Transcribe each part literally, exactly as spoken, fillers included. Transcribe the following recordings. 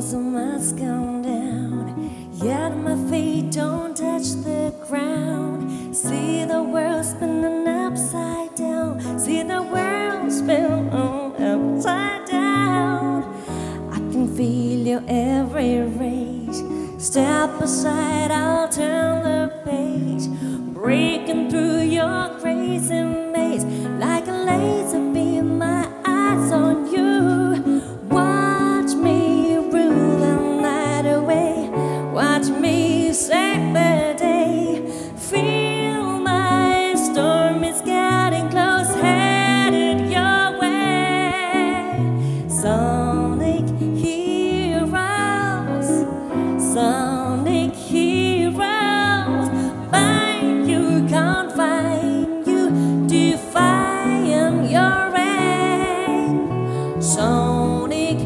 so much gone down, yet my feet don't touch the ground. See the world spinning upside down, see the world spin upside down. I can feel your every rage. Step aside, I'll turn the page, breaking through your crazy maze like a laser beam. My eyes on you. Watch me rule the night away. Watch me save the day. Feel my storm is getting close, headed your way. Sonic heroes, sonic heroes. Find you, can't find you, defying your reign. Sonic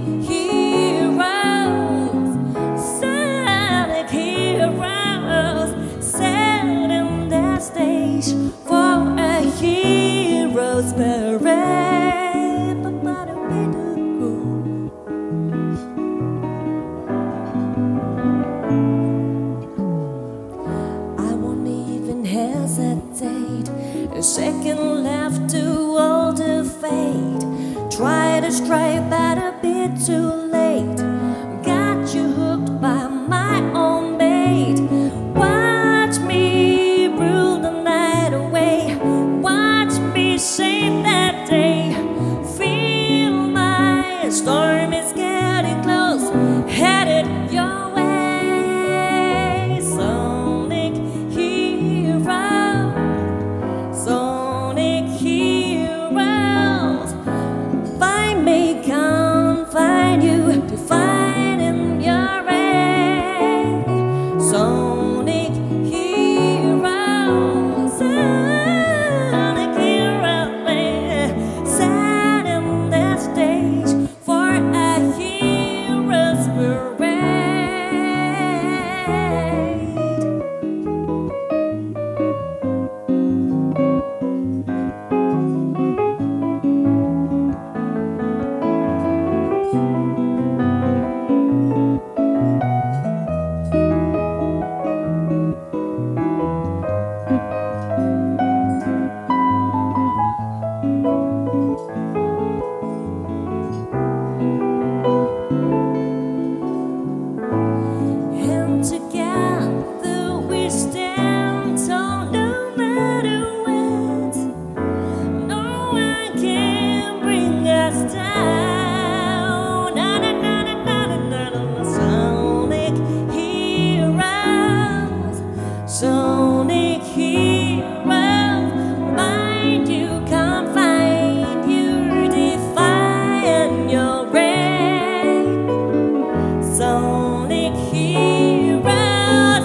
heroes, sonic heroes, setting the stage for a hero's parade. I won't even hesitate a second left to all the fate. Try to strike, but a bit too late. Got you hooked by my own bait. Watch me rule the night away. Watch me save that day. Feel my storm is getting close, headed your way. Sonic hero, sonic heroes. Find me, can't find you, defining your reign. Sonic heroes, sonic heroes, setting the stage for a hero's and together we stand tall no matter what. No one can bring us down. Na, na, na, na, na, na, na, na. Sonic heroes, sonic heroes. Find you, can't find you, defying your reign. Sonic heroes,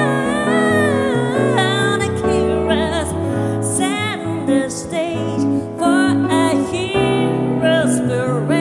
sonic heroes, setting the stage for a hero's parade.